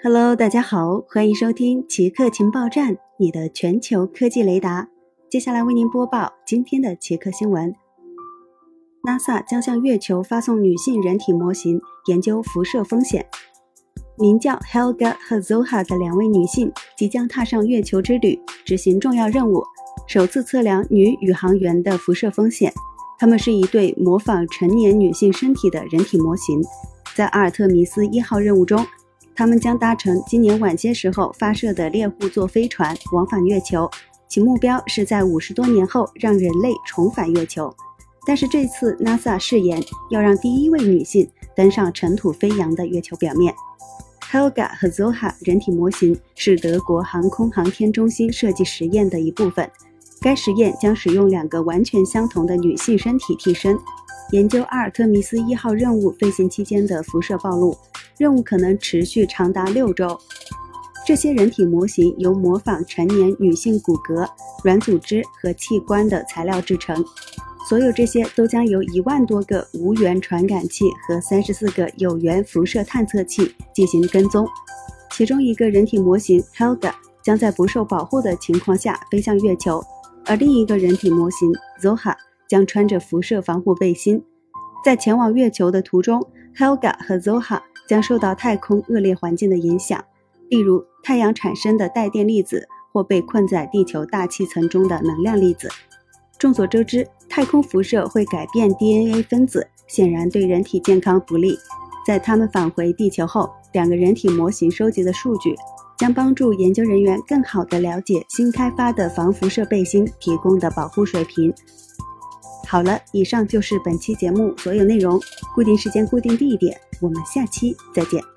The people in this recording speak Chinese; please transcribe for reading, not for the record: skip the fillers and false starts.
Hello， 大家好，欢迎收听奇客情报站，你的全球科技雷达。接下来为您播报今天的奇客新闻。NASA 将向月球发送女性人体模型，研究辐射风险。名叫 Helga 和 Zoha 的两位女性即将踏上月球之旅，执行重要任务，首次测量女宇航员的辐射风险。她们是一对模仿成年女性身体的人体模型。在阿尔特弥斯1号任务中，他们将搭乘今年晚些时候发射的猎户座飞船往返月球，其目标是在50多年后让人类重返月球。但是这次 NASA 誓言要让第一位女性登上尘土飞扬的月球表面。Helga 和 Zoha 人体模型是德国航空航天中心设计实验的一部分，该实验将使用2个完全相同的女性身体替身，研究阿尔特弥斯1号任务飞行期间的辐射暴露，任务可能持续长达6周。这些人体模型由模仿成年女性骨骼、软组织和器官的材料制成，所有这些都将由1万多个无源传感器和34个有源辐射探测器进行跟踪。其中一个人体模型 Helga 将在不受保护的情况下飞向月球，而另一个人体模型 Zoha 将穿着辐射防护背心。在前往月球的途中， Helga 和 Zoha 将受到太空恶劣环境的影响，例如太阳产生的带电粒子或被困在地球大气层中的能量粒子。众所周知，太空辐射会改变 DNA 分子，显然对人体健康不利。在他们返回地球后，2个人体模型收集的数据将帮助研究人员更好地了解新开发的防辐射背心提供的保护水平。好了，以上就是本期节目所有内容，固定时间固定地点，我们下期再见。